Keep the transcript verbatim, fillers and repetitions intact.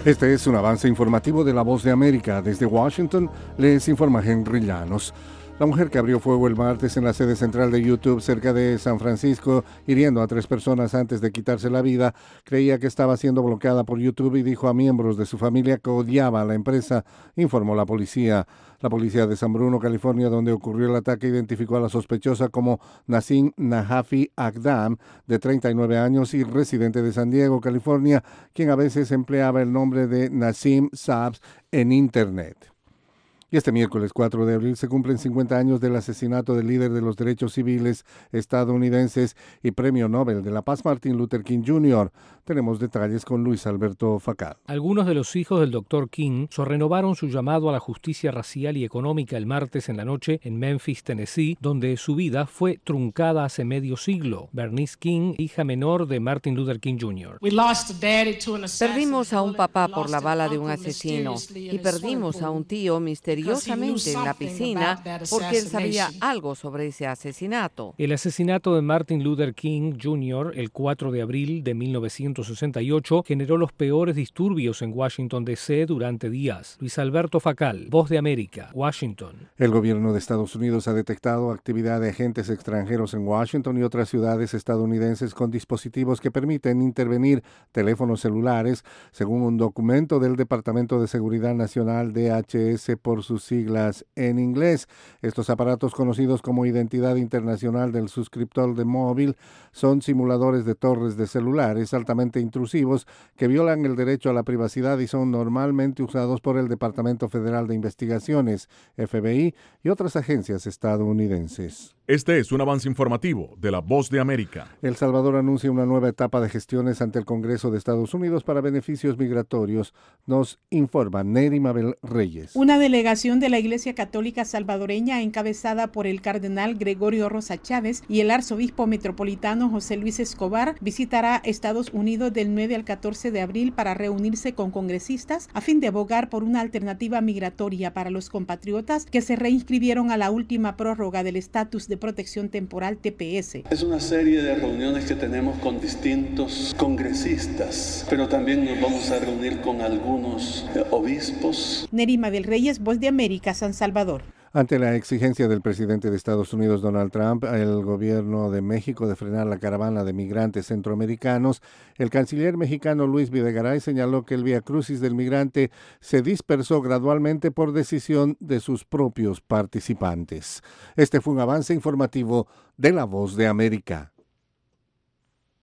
Este es un avance informativo de La Voz de América. Desde Washington les informa Henry Llanos. La mujer que abrió fuego el martes en la sede central de YouTube cerca de San Francisco, hiriendo a tres personas antes de quitarse la vida, creía que estaba siendo bloqueada por YouTube y dijo a miembros de su familia que odiaba a la empresa, informó la policía. La policía de San Bruno, California, donde ocurrió el ataque, identificó a la sospechosa como Nasim Nahafi Agdam, de treinta y nueve años y residente de San Diego, California, quien a veces empleaba el nombre de Nasim Sabs en Internet. Y este miércoles cuatro de abril se cumplen cincuenta años del asesinato del líder de los derechos civiles estadounidenses y Premio Nobel de la Paz Martin Luther King junior Tenemos detalles con Luis Alberto Facal. Algunos de los hijos del doctor King renovaron su llamado a la justicia racial y económica el martes en la noche en Memphis, Tennessee, donde su vida fue truncada hace medio siglo. Bernice King, hija menor de Martin Luther King junior Perdimos a un papá por la bala de un asesino y perdimos a un tío misterioso misteriosamente en la piscina porque él sabía algo sobre ese asesinato. El asesinato de Martin Luther King junior el cuatro de abril de mil novecientos sesenta y ocho generó los peores disturbios en Washington, D C durante días. Luis Alberto Facal, Voz de América, Washington. El gobierno de Estados Unidos ha detectado actividad de agentes extranjeros en Washington y otras ciudades estadounidenses con dispositivos que permiten intervenir teléfonos celulares, según un documento del Departamento de Seguridad Nacional D H S por sus siglas en inglés. Estos aparatos, conocidos como Identidad Internacional del Suscriptor de Móvil, son simuladores de torres de celulares altamente intrusivos que violan el derecho a la privacidad y son normalmente usados por el Departamento Federal de Investigaciones, F B I, y otras agencias estadounidenses. Este es un avance informativo de La Voz de América. El Salvador anuncia una nueva etapa de gestiones ante el Congreso de Estados Unidos para beneficios migratorios. Nos informa Neri Mabel Reyes. Una delegación de la Iglesia Católica Salvadoreña, encabezada por el cardenal Gregorio Rosa Chávez y el arzobispo metropolitano José Luis Escobar, visitará Estados Unidos del nueve al catorce de abril para reunirse con congresistas a fin de abogar por una alternativa migratoria para los compatriotas que se reinscribieron a la última prórroga del estatus de protección temporal T P S. Es una serie de reuniones que tenemos con distintos congresistas, pero también nos vamos a reunir con algunos eh, obispos. Neri Mabel Reyes, Voz de América, San Salvador. Ante la exigencia del presidente de Estados Unidos, Donald Trump, el gobierno de México de frenar la caravana de migrantes centroamericanos, el canciller mexicano Luis Videgaray señaló que el viacrucis del migrante se dispersó gradualmente por decisión de sus propios participantes. Este fue un avance informativo de La Voz de América.